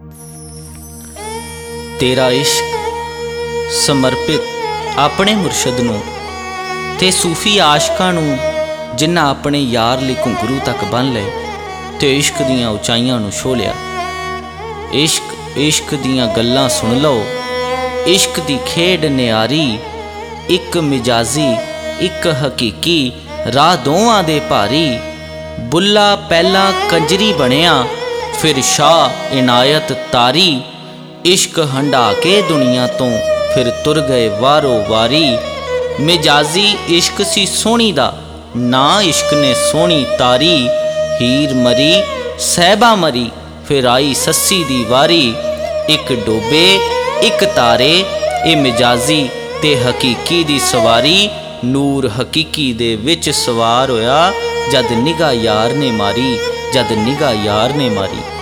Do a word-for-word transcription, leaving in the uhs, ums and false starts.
तेरा इश्क समर्पित अपने मुर्शद नूं ते सूफी आशकां नूं जिन्हां अपने यार लई घुंघरू तक बन लए ते इश्क दीआं उचाइयां नूं छोह लिया। इश्क इश्क दीआं गल्लां सुन लो, इश्क दी खेड नियारी, एक मिजाजी एक हकीकी, राह दोवां दे भारी। बुल्ला पहला कंजरी बनिया, फिर शाह इनायत तारी। इश्क हंडा के दुनिया तो फिर तुर गए वारो वारी। मिजाजी इश्क सी सोहनी दा, ना इश्क ने सोहनी तारी। हीर मरी सहबा मरी, फिर आई सस्सी दी वारी। एक डोबे एक तारे, ए मिजाजी ते हकीकी दी सवारी। नूर हकीकी दे विच सवार होया, जद निगाह यार ने मारी, जद निगाह यार ने मारी।